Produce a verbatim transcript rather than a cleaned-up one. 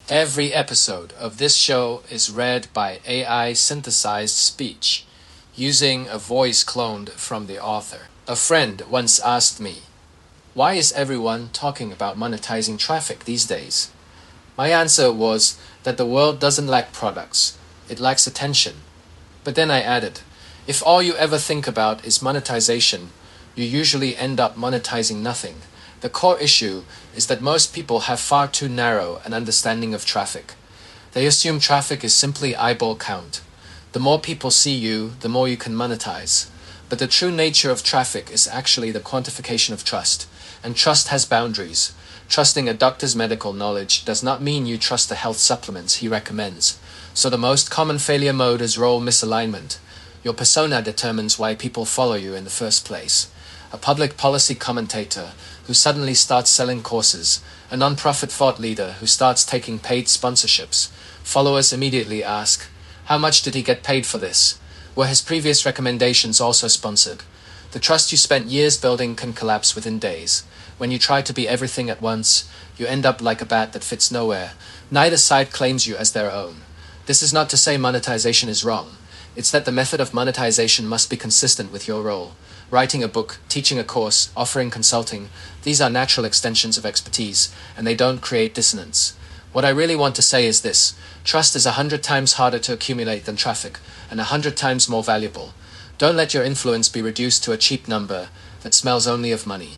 Every episode of this show is read by A I synthesized speech, using a voice cloned from the author. A friend once asked me, "Why is everyone talking about monetizing traffic these days?" My answer was that the world doesn't lack products, it lacks attention. But then I added, if all you ever think about is monetization, you usually end up monetizing nothing. The core issue is that most people have far too narrow an understanding of traffic. They assume traffic is simply eyeball count. The more people see you, the more you can monetize. But the true nature of traffic is actually the quantification of trust, and trust has boundaries. Trusting a doctor's medical knowledge does not mean you trust the health supplements he recommends. So the most common failure mode is role misalignment. Your persona determines why people follow you in the first place. A public policy commentator who suddenly starts selling courses, a non-profit thought leader who starts taking paid sponsorships. Followers immediately ask, how much did he get paid for this? Were his previous recommendations also sponsored? The trust you spent years building can collapse within days. When you try to be everything at once, you end up like a bat that fits nowhere. Neither side claims you as their own. This is not to say monetization is wrong. It's that the method of monetization must be consistent with your role. Writing a book, teaching a course, offering consulting, these are natural extensions of expertise, and they don't create dissonance. What I really want to say is this: trust is a hundred times harder to accumulate than traffic, and a hundred times more valuable. Don't let your influence be reduced to a cheap number that smells only of money.